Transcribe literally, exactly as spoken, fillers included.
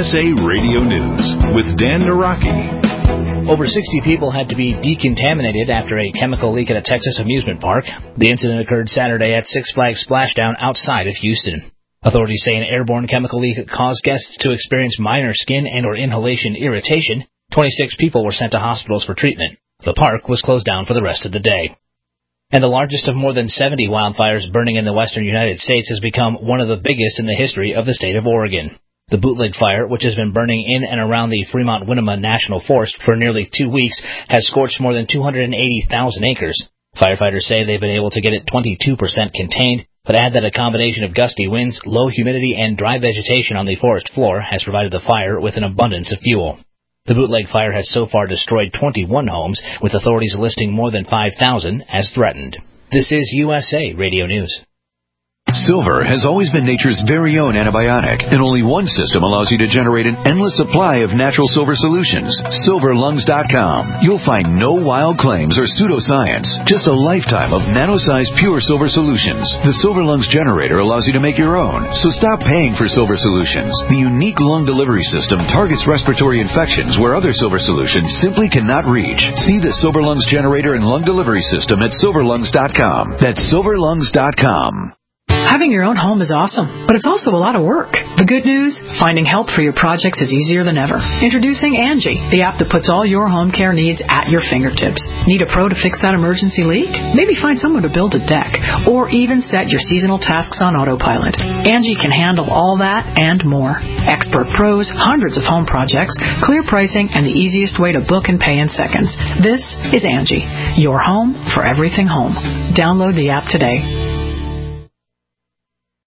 S A Radio News with Dan Naraki. Over sixty people had to be decontaminated after a chemical leak at a Texas amusement park. The incident occurred Saturday at Six Flags Splashdown outside of Houston. Authorities say an airborne chemical leak caused guests to experience minor skin and or inhalation irritation. twenty-six people were sent to hospitals for treatment. The park was closed down for the rest of the day. And the largest of more than seventy wildfires burning in the western United States has become one of the biggest in the history of the state of Oregon. The Bootleg Fire, which has been burning in and around the Fremont-Winema National Forest for nearly two weeks, has scorched more than two hundred eighty thousand acres. Firefighters say they've been able to get it twenty-two percent contained, but add that a combination of gusty winds, low humidity, and dry vegetation on the forest floor has provided the fire with an abundance of fuel. The Bootleg Fire has so far destroyed twenty-one homes, with authorities listing more than five thousand as threatened. This is U S A Radio News. Silver has always been nature's very own antibiotic, and only one system allows you to generate an endless supply of natural silver solutions. silver lungs dot com. You'll find no wild claims or pseudoscience, just a lifetime of nano-sized pure silver solutions. The Silver Lungs generator allows you to make your own, so stop paying for silver solutions. The unique lung delivery system targets respiratory infections where other silver solutions simply cannot reach. See the Silver Lungs generator and lung delivery system at silver lungs dot com. That's silver lungs dot com. Having your own home is awesome, but it's also a lot of work. The good news? Finding help for your projects is easier than ever. Introducing Angie, the app that puts all your home care needs at your fingertips. Need a pro to fix that emergency leak? Maybe find someone to build a deck, or even set your seasonal tasks on autopilot. Angie can handle all that and more. Expert pros, hundreds of home projects, clear pricing, and the easiest way to book and pay in seconds. This is Angie, your home for everything home. Download the app today.